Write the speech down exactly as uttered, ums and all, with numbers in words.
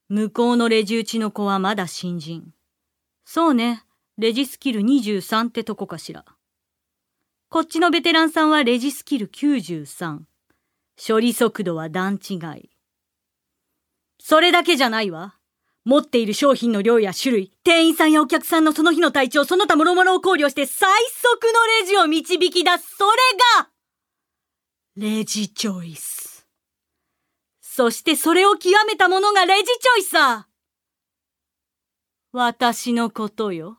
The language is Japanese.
向こうのレジ打ちの子はまだ新人。そうね、レジスキルにじゅうさんってとこかしら。こっちのベテランさんはレジスキルきゅうじゅうさん。処理速度は段違い。それだけじゃないわ。持っている商品の量や種類、店員さんやお客さんのその日の体調、その他諸々を考慮して最速のレジを導き出す。それが、レジチョイス。そしてそれを極めたものがレジチョイスさ。私のことよ。